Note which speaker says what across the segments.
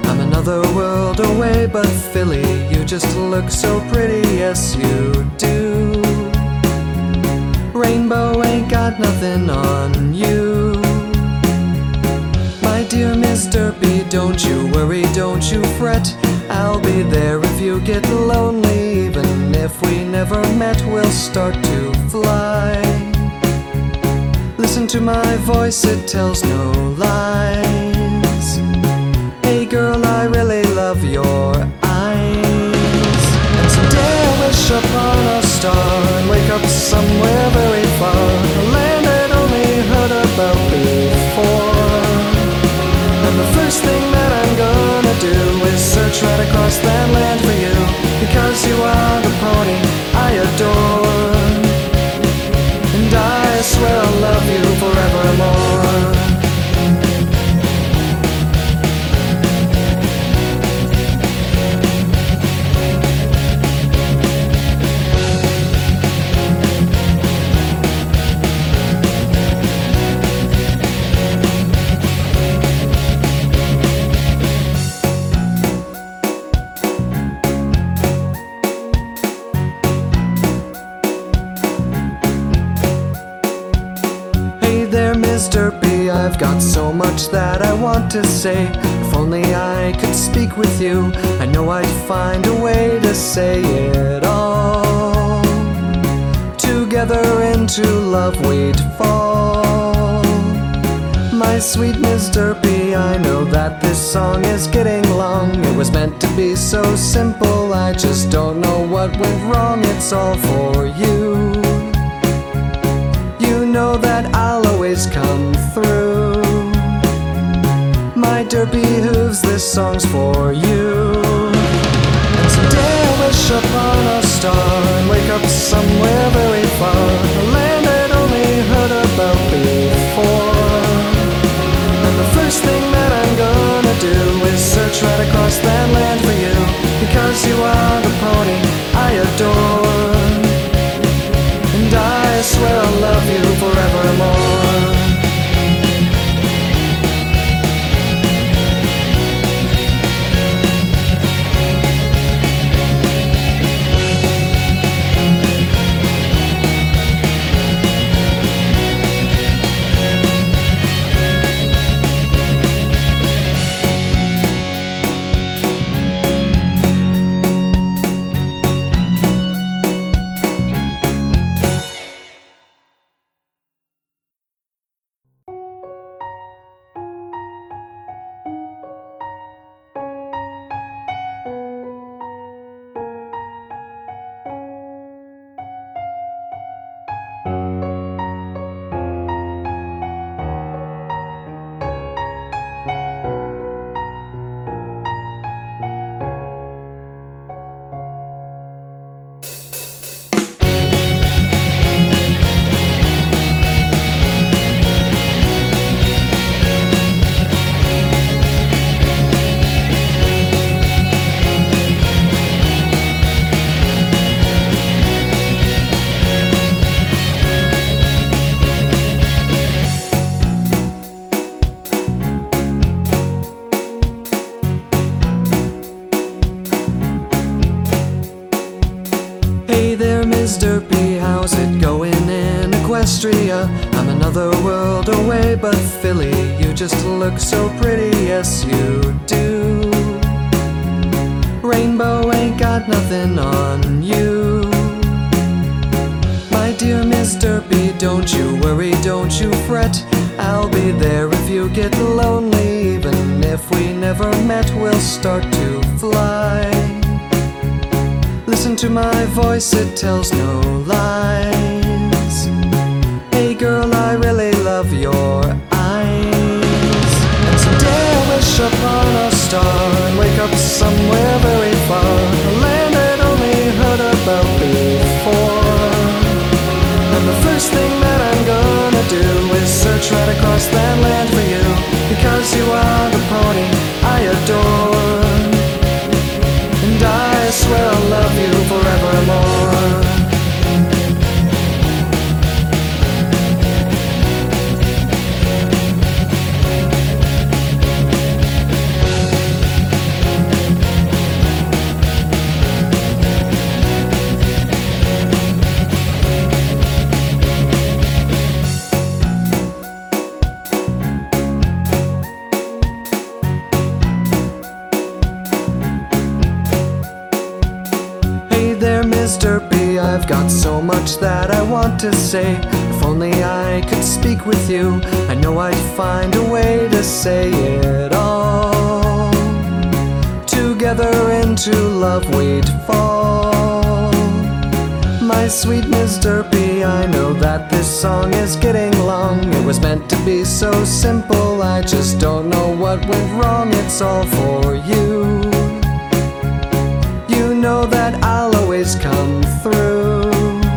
Speaker 1: I'm another world away, but Philly, you just look so pretty, yes you do. Rainbow ain't got nothing on you. My dear Miss Derpy, don't you worry, don't you fret. I'll be there if you get lonely. Even if we never met, we'll start to fly. Listen to my voice, it tells no lies. Hey girl, I really love your eyes. And someday I wish upon a star and wake up somewhere very far, a land I'd only heard about before. And the first thing that I'm gonna do is search right across that land for you, because you are the pony I adore. And I swear I'll love you forevermore. Derpy, I've got so much that I want to say. If only I could speak with you, I know I'd find a way to say it all. Together into love we'd fall. My sweet Miss Derpy, I know that this song is getting long. It was meant to be so simple, I just don't know what went wrong. It's all for you. You know that I'll always come through. My Derpy hooves, this song's for you. And someday I wish upon a star and wake up somewhere very far, a land I'd only heard about before. And the first thing that I'm gonna do is search right across that land for you, because you are the pony I adore. And I swear I'll love you forevermore. Derpy, how's it going in Equestria? I'm another world away, but Philly, you just look so pretty, yes you do. Rainbow ain't got nothing on you. My dear Miss Derpy, don't you worry, don't you fret. I'll be there if you get lonely. Even if we never met, we'll start to fly. Listen to my voice, it tells no lies. Hey girl, I really love your eyes. And someday I wish upon a star and wake up somewhere very far, a land I'd only heard about before. And the first thing that I'm gonna do is search right across that land for you, because you are the pony I adore. And I swear I'll love you forevermore. Miss Derpy, I've got so much that I want to say. If only I could speak with you, I know I'd find a way to say it all. Together into love we'd fall. My sweet Miss Derpy, I know that this song is getting long. It was meant to be so simple, I just don't know what went wrong. It's all for you. You know that I'll always come through.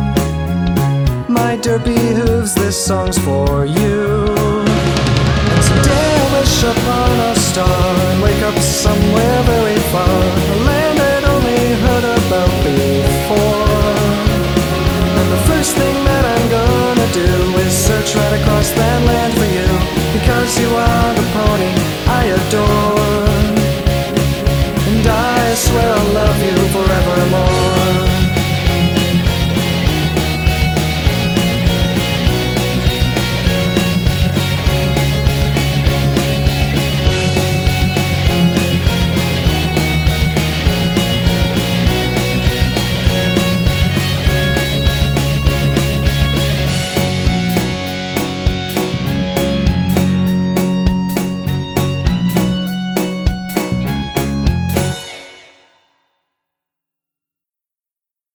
Speaker 1: My Derpy hooves, this song's for you. And someday I wish upon a star and wake up somewhere very far, a land I'd only heard about before. And the first thing that I'm gonna do is search right across that land for you, because you are the pony I adore.